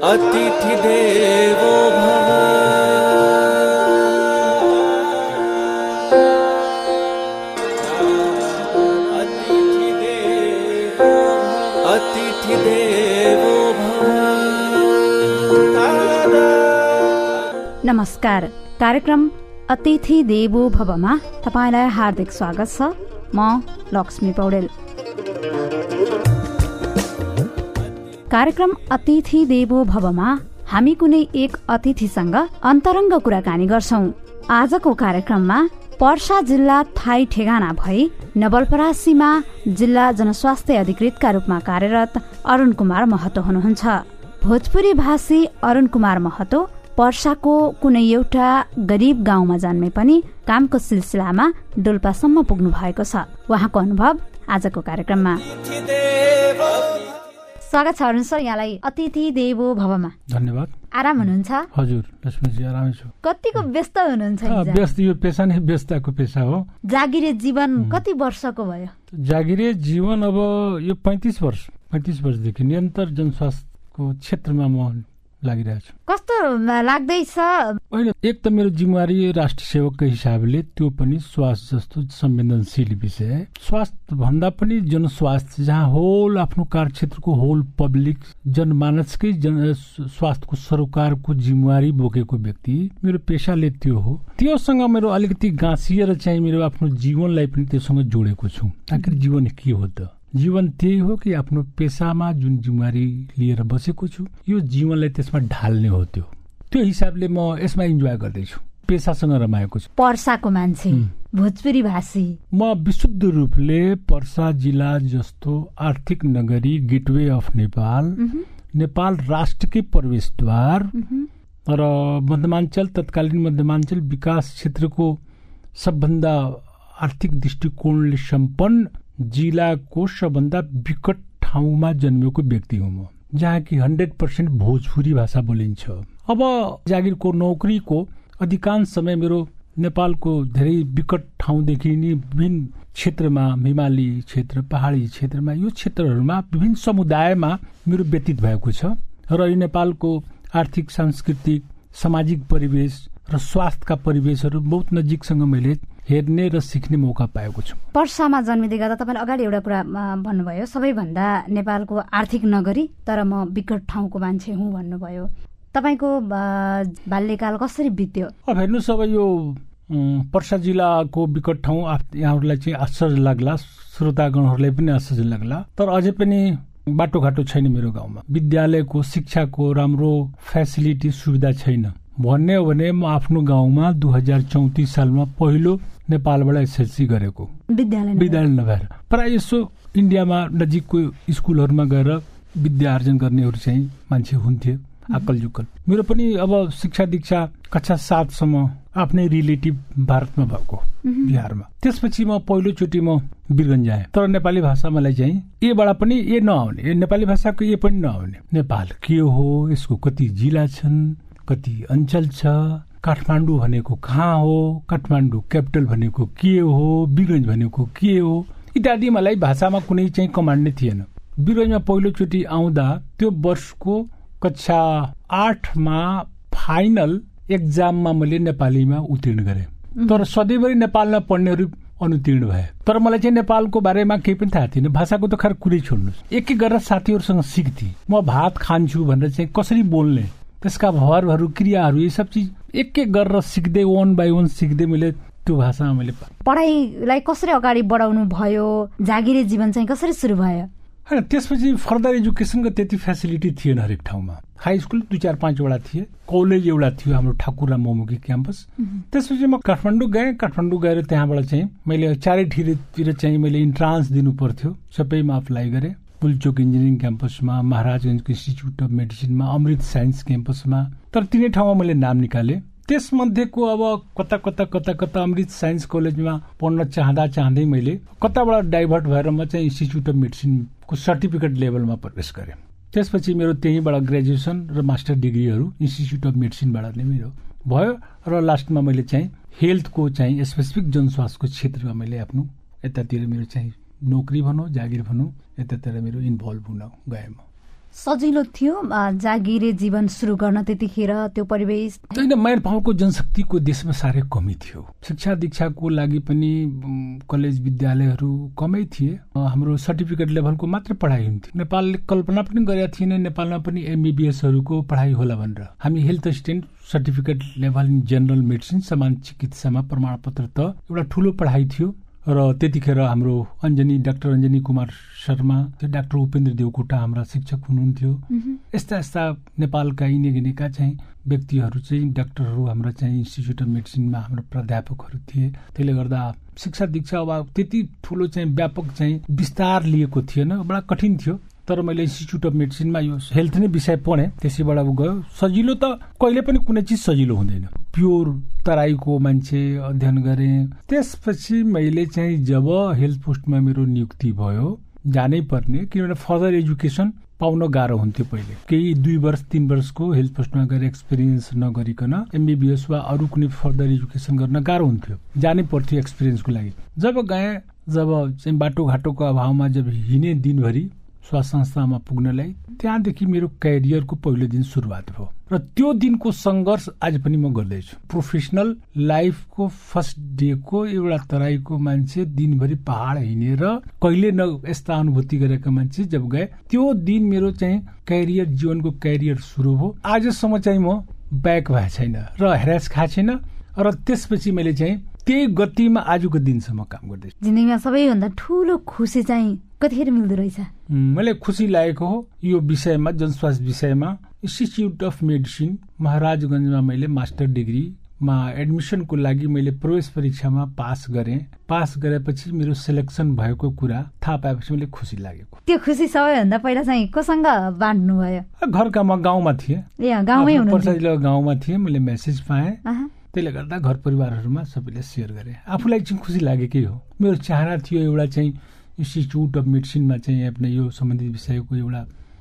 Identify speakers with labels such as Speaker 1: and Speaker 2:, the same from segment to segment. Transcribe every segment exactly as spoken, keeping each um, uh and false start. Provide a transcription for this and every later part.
Speaker 1: अतिथि देवो भव। अतिथि देवो अतिथि देवो भव।
Speaker 2: नमस्कार, कार्यक्रम अतिथि देवो भवमा तपाईलाई हार्दिक स्वागत छ। म लक्ष्मी पौडेल। कार्यक्रम अतिथि देवो भवमा हामी कुनै एक अतिथिसँग अन्तरङ्ग कुराकानी गर्छौं। आजको कार्यक्रममा पर्सा जिल्ला थाई ठेगाना भई नवलपरासीमा जिल्ला जनस्वास्थ्य अधिकृतका रूपमा कार्यरत अरुण कुमार महतो हुनुहुन्छ। भोजपुरी भाषी अरुण कुमार महतो पर्साको कुनै एउटा गरीब गाउँमा जन्मे पनि कामको सिलसिलामा डोल्पासम्म पुग्नु भएको छ। उहाँको अनुभव आजको कार्यक्रममा। स्वागत छ अरुण सर यहाँलाई अतिथि देवो भवमा।
Speaker 3: धन्यवाद।
Speaker 2: आराम हुनुहुन्छ?
Speaker 3: हजुर लक्ष्मीजी, आरामै छु।
Speaker 2: कतिको व्यस्त हुनुहुन्छ?
Speaker 3: व्यस्त, यो पेसा नै व्यस्तको पेसा हो।
Speaker 2: जागिरे जीवन कति वर्षको भयो?
Speaker 3: जागिरे जीवन अब यो पैँतिस वर्ष पैँतिस वर्षदेखि निरन्तर जनस्वास्थ्यको क्षेत्रमा म लागिरहेको छु।
Speaker 2: कस्तो लाग्दैछ?
Speaker 3: होइन, एक त मेरो जिम्मेवारी राष्ट्र सेवकको हिसाबले त्यो पनि स्वास्थ्य जस्तो संवेदनशील विषय। स्वास्थ्य भन्दा पनि जनस्वास्थ्य, जहाँ होल आफ्नो कार्यक्षेत्रको होल पब्लिक जनमानसकै जन स्वास्थ्यको सरोकारको जिम्मेवारी बोकेको व्यक्ति मेरो पेसाले त्यो हो। त्योसँग मेरो अलिकति गाँसिएर चाहिँ मेरो आफ्नो जीवनलाई पनि त्योसँग जोडेको छु। आखिर जीवन के हो त? जीवन त्यही हो कि आफ्नो पेसामा जुन जिम्मेवारी लिएर बसेको छु यो जीवनलाई त्यसमा ढाल्ने हो। त्यो त्यो हिसाबले म यसमा इन्जोय गर्दैछु, पेसासँग रमाएको छु।
Speaker 2: पर्साको मान्छे, भोजपुरी भाषी, म
Speaker 3: विशुद्ध रूपले पर्सा जिल्ला जस्तो आर्थिक नगरी, गेटवे अफ नेपाल, नेपाल राष्ट्रकै प्रवेशद्वार र मध्यमाञ्चल, तत्कालीन मध्यमाञ्चल विकास क्षेत्रको सबभन्दा आर्थिक दृष्टिकोणले सम्पन्न जिल्लाको सबभन्दा विकट ठाउँमा जन्मेको व्यक्ति हुँ म, जहाँ कि हन्ड्रेड पर्सेन्ट भोजपुरी भाषा बोलिन्छ। अब जागिरको नौकरीको अधिकांश समय मेरो नेपालको धेरै विकट ठाउँदेखि नि विभिन्न क्षेत्रमा, हिमाली क्षेत्र, पहाडी क्षेत्रमा, यो क्षेत्रहरूमा विभिन्न समुदायमा मेरो व्यतीत भएको छ र यो नेपालको आर्थिक, सांस्कृतिक, सामाजिक परिवेश र स्वास्थ्यका परिवेशहरू बहुत नजिकसँग मैले हेर्ने र सिक्ने मौका पाएको छु।
Speaker 2: पर्सामा जन्मिँदै गर्दा तपाईँले अगाडि एउटा कुरा भन्नुभयो, सबैभन्दा नेपालको आर्थिक नगरी तर म विकट ठाउँको मान्छे हुँ भन्नुभयो। तपाईँको बाल्यकाल कसरी बित्यो?
Speaker 3: अब हेर्नुहोस्, अब यो पर्सा जिल्लाको विकट ठाउँ यहाँहरूलाई चाहिँ आश्चर्य लाग्ला, श्रोतागणहरूलाई पनि आश्चर्य लाग्ला, तर अझै पनि बाटोघाटो छैन मेरो गाउँमा। विद्यालयको, शिक्षाको राम्रो फेसिलिटी, सुविधा छैन। भन्ने हो भने म आफ्नो गाउँमा दुई हजार चौतिस सालमा पहिलो नेपालबाट एसएलसी गरेको, विद्यालय विद्यालय नभएर। प्राय यसो इन्डियामा नजिकको स्कुलहरूमा गएर विद्या आर्जन गर्नेहरू चाहिँ मान्छे हुन्थे, आकल जुकल। मेरो पनि अब शिक्षा दीक्षा कक्षा सातसम्म आफ्नै रिलेटिभ भारतमा भएको, बिहारमा। त्यसपछि म पहिलोचोटि म वीरगञ्ज आएँ, तर नेपाली भाषा मलाई चाहिँ एबाट पनि ए नआउने, नेपाली भाषाको ए पनि नआउने। नेपाल के हो, यसको कति जिल्ला छन्, कति अञ्चल छ, काठमाडौँ भनेको कहाँ हो, काठमाडौँ क्यापिटल भनेको के हो, वीरगञ्ज भनेको के हो इत्यादि मलाई भाषामा कुनै चाहिँ कमान्ड नै थिएन। वीरगञ्जमा पहिलोचोटि आउँदा त्यो वर्षको कक्षा आठमा फाइनल एक्जाममा मैले नेपालीमा उत्तीर्ण गरेँ, तर सधैँभरि नेपालमा पढ्नेहरू अनुतीर्ण भए। तर मलाई चाहिँ नेपालको बारेमा केही पनि थाहा थिएन। भाषाको त खैर कुरै छोड्नुहोस्, एक एक गरेर साथीहरूसँग सिक्थेँ। म भात खान्छु भनेर चाहिँ कसरी बोल्ने, त्यसका भरहरू, क्रियाहरू, ये सब चिज एक एक गरेर सिक्दै, वन बाई वन सिक्दै मैले त्यो भाषामा मैले
Speaker 2: पढाइलाई कसरी अगाडि बढाउनु भयो? जागिरे जीवन चाहिँ कसरी सुरु भयो?
Speaker 3: होइन, त्यसपछि फर्दर एजुकेसनको त्यति फेसिलिटी थिएन हरेक ठाउँमा। हाई स्कुल दुई चार पाँचवटा थिए, कलेज एउटा थियो हाम्रो ठाकुरा मोमुकी क्याम्पस। त्यसपछि म काठमाडौँ गएँ। काठमाडौँ गएर त्यहाँबाट चाहिँ मैले चारैतिर चाहिँ मैले इन्ट्रान्स दिनु पर्थ्यो, सबैमा अप्लाई गरेँ। पुलचोक इन्जिनियरिङ क्याम्पसमा, महाराजगञ्जको इन्स्टिच्युट अफ मेडिसिनमा, अमृत साइन्स क्याम्पसमा, तर तिनै ठाउँमा मैले नाम निकालेँ। त्यसमध्येको अब कता कता कता कता अमृत साइन्स कलेजमा पढ्न चाहँदा चाहँदै मैले कताबाट डाइभर्ट भएर म चाहिँ इन्स्टिच्युट अफ मेडिसिनको सर्टिफिकेट लेभलमा प्रवेश गरेँ। त्यसपछि मेरो त्यहीँबाट ग्रेजुएसन र मास्टर डिग्रीहरू इन्स्टिच्युट अफ मेडिसिनबाट नै मेरो भयो र लास्टमा मैले चाहिँ हेल्थको चाहिँ स्पेसिफिक जनस्वास्थ्यको क्षेत्रमा मैले आफ्नो यतातिर मेरो चाहिँ नोकरी भनौँ, जागिर भनौँ, यतातिर मेरो इन्भल्भ हुन गएँ म।
Speaker 2: सजिलो थियो जागिरे जीवन सुरु गर्न त्यतिखेर त्यो परिवेश?
Speaker 3: होइन, मैर पाउँको जनशक्तिको देशमा साह्रै कमी थियो। शिक्षा दीक्षाको लागि पनि कलेज विद्यालयहरू कमै थिए। हाम्रो सर्टिफिकेट लेभलको मात्र पढाइ हुन्थ्यो। नेपालले कल्पना पनि गरेका थिएन नेपालमा पनि एमबिबिएसहरूको पढाइ होला भनेर। हामी health assistant certificate level in general medicine सामान्य चिकित्सामा प्रमाणपत्र त एउटा ठुलो पढाइ थियो। र त्यतिखेर हाम्रो अञ्जनी डाक्टर अञ्जनी कुमार शर्मा, डाक्टर उपेन्द्र देवकोटा हाम्रा शिक्षक हुनुहुन्थ्यो। यस्ता यस्ता नेपालका इनेगिनेका चाहिँ व्यक्तिहरू चाहिँ डाक्टरहरू हाम्रा चाहिँ इन्स्टिच्युट अफ मेडिसिनमा हाम्रो प्राध्यापकहरू थिए। त्यसले गर्दा शिक्षा दीक्षा अब त्यति ठुलो चाहिँ व्यापक चाहिँ विस्तार लिएको थिएन, बडा कठिन थियो। तर मैले इन्स्टिच्युट अफ मेडिसिनमा यो हेल्थ नै विषय पढेँ, त्यसैबाट गयो। सजिलो त कहिले पनि कुनै चिज सजिलो हुँदैन। प्योर तराईको मान्छे अध्ययन गरेँ। त्यसपछि मैले चाहिँ जब हेल्थ पोस्टमा मेरो नियुक्ति भयो, जानै पर्ने, किनभने फर्दर एजुकेसन पाउन गाह्रो हुन्थ्यो पहिले। केही दुई वर्ष तीन वर्षको हेल्थ पोस्टमा गएर एक्सपिरियन्स नगरिकन एमबिबिएस वा अरू कुनै फर्दर एजुकेसन गर्न गाह्रो हुन्थ्यो, जानै पर्थ्यो एक्सपिरियन्सको लागि। जब गएँ, जब चाहिँ बाटोघाटोको अभावमा जब हिँडे दिनभरि स्वास्थ्य संस्थामा पुग्नलाई, त्यहाँदेखि मेरो क्यारियरको पहिलो दिन सुरुवात भयो। र त्यो दिनको सङ्घर्ष आज पनि म गर्दैछु। प्रोफेसनल लाइफको फर्स्ट डेको एउटा तराईको मान्छे दिनभरि पहाड हिँडेर कहिले न यस्ता अनुभूति गरेका मान्छे जब गए, त्यो दिन मेरो चाहिँ क्यारियर जीवनको क्यारियर सुरु भयो। आजसम्म चाहिँ म ब्याक भएको छैन र हेरास खाएको छैन। र त्यसपछि मैले चाहिँ त्यही गतिमा आजको दिनसम्म काम गर्दैछु।
Speaker 2: जिन्दगीमा सबैभन्दा ठुलो खुसी चाहिँ कतिखेर मिल्दो रहेछ?
Speaker 3: मैले खुसी लागेको हो यो विषयमा, जनस्वास्थ्य विषयमा। इन्स्टिच्युट अफ मेडिसिन महाराजगञ्जमा मैले मास्टर डिग्रीमा एडमिसनको लागि मैले प्रवेश परीक्षामा पास गरेँ। पास गरेपछि मेरो सेलेक्सन भएको कुरा थाहा पाएपछि मैले खुसी लागेको।
Speaker 2: त्यो खुसी सबैभन्दा पहिला चाहिँ कोसँग बाँड्नु भयो?
Speaker 3: घरका, म गाउँमा थिएँ।
Speaker 2: ए गाउँमै हुनुहुन्थ्यो? पर्सा
Speaker 3: जिल्लाको गाउँमा थिएँ। मैले मेसेज पाएँ, त्यसले गर्दा घर परिवारहरूमा सबैले सेयर गरेँ। आफूलाई चाहिँ खुसी लागेकै हो। मेरो चाहना थियो एउटा चाहिँ इन्स्टिच्युट अफ मेडिसिनमा चाहिँ आफ्नो यो सम्बन्धित विषयको एउटा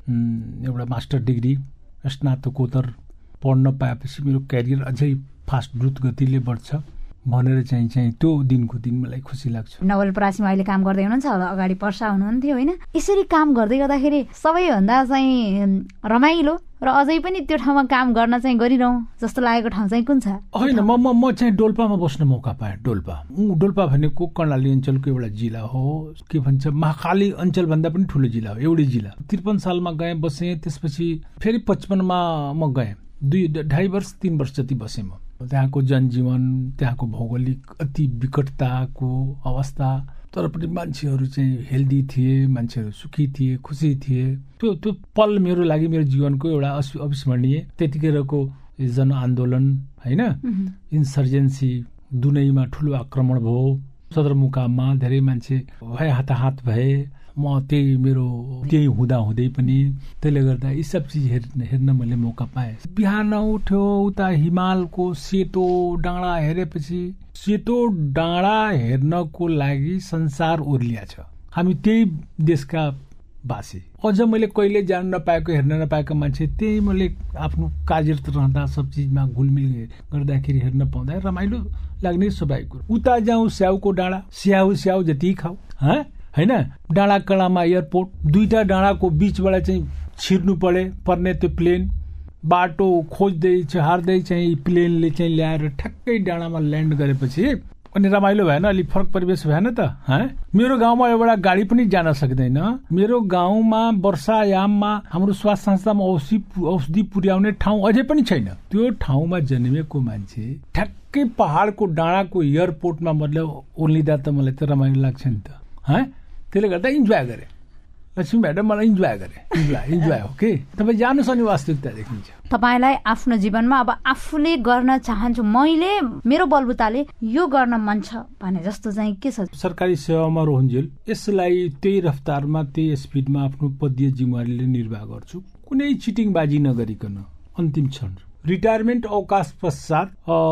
Speaker 3: एउटा मास्टर डिग्री स्नातकोत्तर पढ्न पाएपछि मेरो क्यारियर अझै फास्ट द्रुत गतिले बढ्छ भनेर चाहिँ चाहिँ त्यो दिनको दिन मलाई खुसी लाग्छ।
Speaker 2: नवलपरासीमा अहिले काम गर्दै हुनुहुन्छ, अगाडि पर्सा हुनुहुन्थ्यो होइन? यसरी काम गर्दै गर्दाखेरि सबैभन्दा चाहिँ रमाइलो र अझै पनि त्यो ठाउँमा काम गर्न चाहिँ गरिरहँ जस्तो लागेको ठाउँ चाहिँ कुन छ?
Speaker 3: होइन, म म म चाहिँ डोल्पामा बस्न मौका पाएँ। डोल्पा डोल्पा भनेको कर्णाली अञ्चलको एउटा जिल्ला हो। के भन्छ, महाकाली अञ्चल भन्दा पनि ठुलो जिल्ला हो, एउटै जिल्ला। त्रिपन्न सालमा गएँ, बसेँ। त्यसपछि फेरि पचपन्नमा म गएँ। दुई ढाई वर्ष तीन वर्ष जति बसेँ म। त्यहाँको जनजीवन, त्यहाँको भौगोलिक अति विकटताको अवस्था, तर पनि मान्छेहरू चाहिँ हेल्दी थिए, मान्छेहरू सुखी थिए, खुसी थिए। त्यो त्यो पल मेरो लागि मेरो जीवनको एउटा अविस्मरणीय। त्यतिखेरको जनआन्दोलन होइन, इन्सर्जेन्सी, दुनैमा ठुलो आक्रमण भयो। सदरमुकाममा धेरै मान्छे भए, हाताहात भए। म त्यही मेरो त्यही हुँदा हुँदै पनि, त्यसले गर्दा यी सब चिज हेर्न हेर्न मैले मौका पाएँ। बिहान उठ्यो, उता हिमालको सेतो डाँडा हेरेपछि, सेतो डाँडा हेर्नको लागि संसार ओर्लिया छ। हामी त्यही देशका बासी। अझ मैले कहिले जान नपाएको, हेर्न नपाएको मान्छे, त्यही मैले आफ्नो कार्यरत रहँदा सब चिजमा घुलमिल गर्दाखेरि हेर्न पाउँदा रमाइलो लाग्ने स्वाभाविक कुरो। उता जाउँ स्याउको डाँडा, स्याउ स्याउ जति खाऊ होइन। डाँडा कडामा एयरपोर्ट, दुईटा डाँडाको बीचबाट चाहिँ छिर्नु परे पर्ने त्यो प्लेन, बाटो खोज्दै हार्दै चाहिँ प्लेनले चाहिँ ल्याएर ठ्याक्कै डाँडामा ल्यान्ड गरेपछि अनि रमाइलो भएन? अलिक फरक परिवेश भएन त? मेरो गाउँमा एउटा गाडी पनि जान सक्दैन। मेरो गाउँमा वर्षायाममा हाम्रो स्वास्थ्य संस्थामा औषधि औषधि पुर्याउने ठाउँ अझै पनि छैन। त्यो ठाउँमा जन्मेको मान्छे ठ्याक्कै पहाडको डाँडाको एयरपोर्टमा मतलब ओर्लिँदा त मलाई त रमाइलो लाग्छ नि त। त्यसले गर्दा इन्जोय गरेँ। लक्ष्मी म्याडम, मलाई इन्जोय गरेँ। इन्जोय इन्जोय हो कि तपाईँ जानुहोस् अनि वास्तविकता देखिन्छ।
Speaker 2: तपाईँलाई आफ्नो जीवनमा अब आफूले गर्न चाहन्छु, मैले मेरो बलबुताले यो गर्न मन छ भने जस्तो चाहिँ के छ?
Speaker 3: सरकारी सेवामा रहन्जेल यसलाई त्यही रफ्तारमा त्यही स्पिडमा आफ्नो पदीय जिम्मेवारीले निर्वाह गर्छु, कुनै चिटिङबाजी नगरिकन। अन्तिम क्षण रिटायरमेन्ट अवकाश पश्चात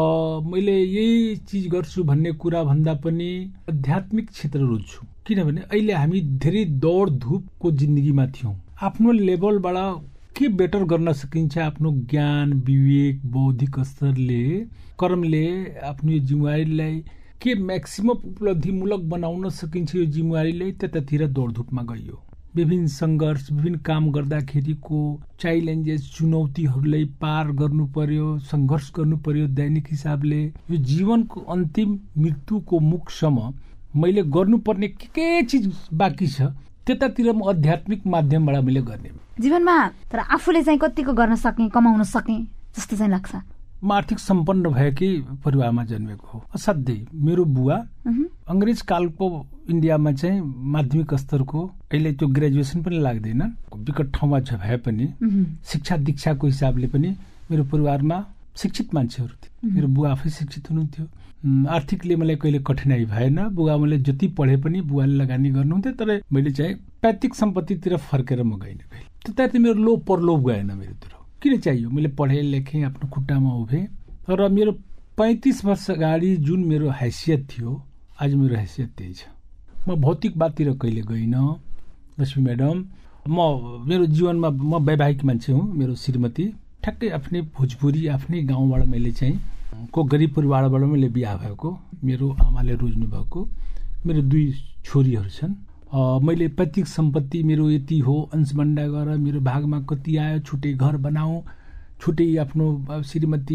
Speaker 3: मैले यही चिज गर्छु भन्ने कुरा भन्दा पनि आध्यात्मिक क्षेत्र रोज्छु। किनभने अहिले हामी धेरै दौड धुपको जिन्दगीमा थियौँ। आफ्नो लेभलबाट के बेटर गर्न सकिन्छ, आफ्नो ज्ञान, विवेक, बौद्धिक स्तरले, कर्मले आफ्नो यो जिम्मेवारीलाई के म्याक्सिमम उपलब्धिमूलक बनाउन सकिन्छ, यो जिम्मेवारीलाई त्यतातिर दौडधुपमा गइयो। विभिन्न सङ्घर्ष विभिन्न काम गर्दाखेरिको च्यालेन्जेस चुनौतीहरूलाई पार गर्नु पर्यो, सङ्घर्ष गर्नु पर्यो दैनिक हिसाबले। यो जीवनको अन्तिम मृत्युको मुखसम्म मैले गर्नुपर्ने के के चिज बाँकी छ त्यतातिर म आध्यात्मिक माध्यमबाट मैले गर्ने
Speaker 2: जीवनमा। तर आफूले चाहिँ कतिको गर्न सकेँ, कमाउन सकेँ जस्तो चाहिँ लाग्छ।
Speaker 3: म आर्थिक सम्पन्न भएकै परिवारमा जन्मेको हो। असाध्यै मेरो बुवा अङ्ग्रेज कालको इन्डियामा चाहिँ माध्यमिक स्तरको, अहिले त्यो ग्रेजुएसन पनि लाग्दैन, विकट ठाउँमा भए पनि शिक्षा दीक्षाको हिसाबले पनि मेरो परिवारमा शिक्षित मान्छेहरू थिए। मेरो बुवा आफै शिक्षित हुनुहुन्थ्यो। आर्थिकले मलाई कहिले कठिनाई भएन। बुवा मैले जति पढे पनि बुवाले लगानी गर्नुहुन्थ्यो। तर मैले चाहिँ पैतृक सम्पत्तितिर फर्केर म गइनँ कहिले। त्यता मेरो लोभ परलोभ गएन मेरोतिर। किन चाहियो? मैले पढेँ लेखेँ, आफ्नो खुट्टामा उभेँ। तर मेरो पैँतिस वर्ष अगाडि जुन मेरो हैसियत थियो आज मेरो हैसियत त्यही छ। म भौतिकवादतिर कहिले गइनँ लक्ष्मी म्याडम। म मेरो जीवनमा म वैवाहिक मान्छे हुँ। मेरो श्रीमती ठ्याक्कै आफ्नै भोजपुरी आफ्नै गाउँबाट मैले चाहिँ को गरिब परिवारबाट मैले बिहा भएको। मेरो आमाले रोज्नु भएको। मेरो दुई छोरीहरू छन्। मैले पैतृक सम्पत्ति मेरो यति हो, अंशबन्डा गरेर मेरो भागमा कति आयो, छुट्टै घर बनाऊ, छुट्टै आफ्नो श्रीमती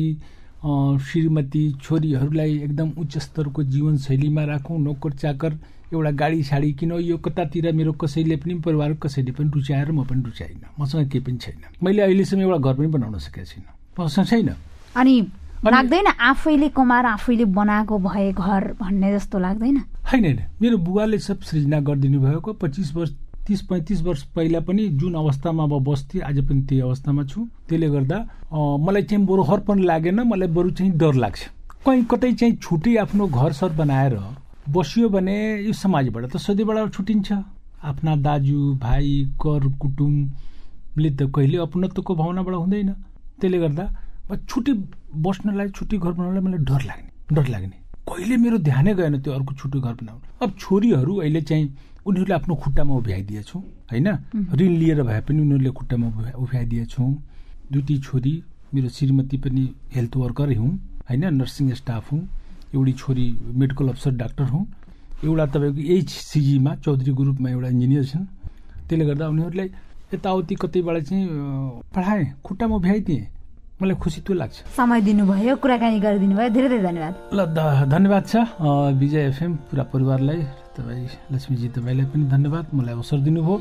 Speaker 3: श्रीमती छोरीहरूलाई एकदम उच्च स्तरको जीवनशैलीमा राखौँ, नोकर चाकर, एउटा गाडी साडी किन। यो कतातिर मेरो कसैले पनि परिवार कसैले पनि रुचाएर म पनि रुचाइनँ। मसँग केही पनि छैन। मैले अहिलेसम्म एउटा घर पनि बनाउन सकेको छैन। मसँग छैन।
Speaker 2: अनि लाग्दैन आफैले कमाएर आफैले बनाएको भए घर भन्ने जस्तो लाग्दैन?
Speaker 3: होइन होइन, मेरो बुवाले सब सृजना गरिदिनु भएको। पच्चिस वर्ष तीस पैँतिस वर्ष पहिला पनि जुन अवस्थामा म बस्थेँ आज पनि त्यही अवस्थामा छु। त्यसले गर्दा मलाई चाहिँ बरु हर पनि लागेन, मलाई बरु चाहिँ डर लाग्छ। कहीँ कतै चाहिँ छुट्टै आफ्नो घर सर बनाएर बसियो भने यो समाजबाट त सधैँबाट छुटिन्छ। आफ्ना दाजु भाइ कर कुटुम्बले त कहिले अपनत्वको भावनाबाट हुँदैन। त्यसले गर्दा छुट्टी बस्नलाई छुट्टी घर बनाउनलाई मलाई डर लाग्ने डर लाग्ने कहिले मेरो ध्यानै गएन त्यो अर्को छुट्टी घर बनाउनु। अब छोरीहरू अहिले चाहिँ उनीहरूले आफ्नो खुट्टामा उभ्याइदिएछौँ होइन, ऋण लिएर भए पनि उनीहरूले खुट्टामा उभ्याइदिएछौँ। दुईटी छोरी, मेरो श्रीमती पनि हेल्थ वर्कर हुन् होइन, नर्सिङ स्टाफ हुन्। एउटी छोरी मेडिकल अफिसर डाक्टर हुन्। एउटा तपाईँको एचसिजीमा चौधरी ग्रुपमा एउटा इन्जिनियर छन्। त्यसले गर्दा उनीहरूलाई यताउति कतैबाट चाहिँ पढाएँ, खुट्टामा उभ्याइदिएँ। मलाई खुसी त्यो लाग्छ। समय
Speaker 2: दिनुभयो, कुराकानी गरिदिनु भयो, धेरै धेरै धन्यवाद।
Speaker 3: ल धन्यवाद छ विजय एफएम पुरा परिवारलाई, तपाईँ लक्ष्मीजी तपाईँलाई पनि धन्यवाद, मलाई अवसर दिनुभयो।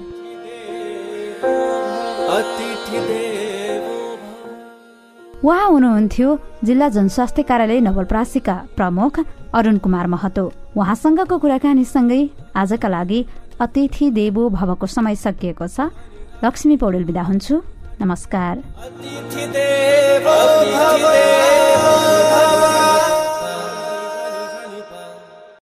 Speaker 2: उहाँ हुनुहुन्थ्यो जिल्ला जनस्वास्थ्य कार्यालय नवलपरासीका प्रमुख अरुण कुमार महतो। उहाँसँगको कुराकानीसँगै आजका लागि अतिथि देवो भवको समय सकिएको छ। लक्ष्मी पौडेल बिदा हुन्छु। नमस्कार।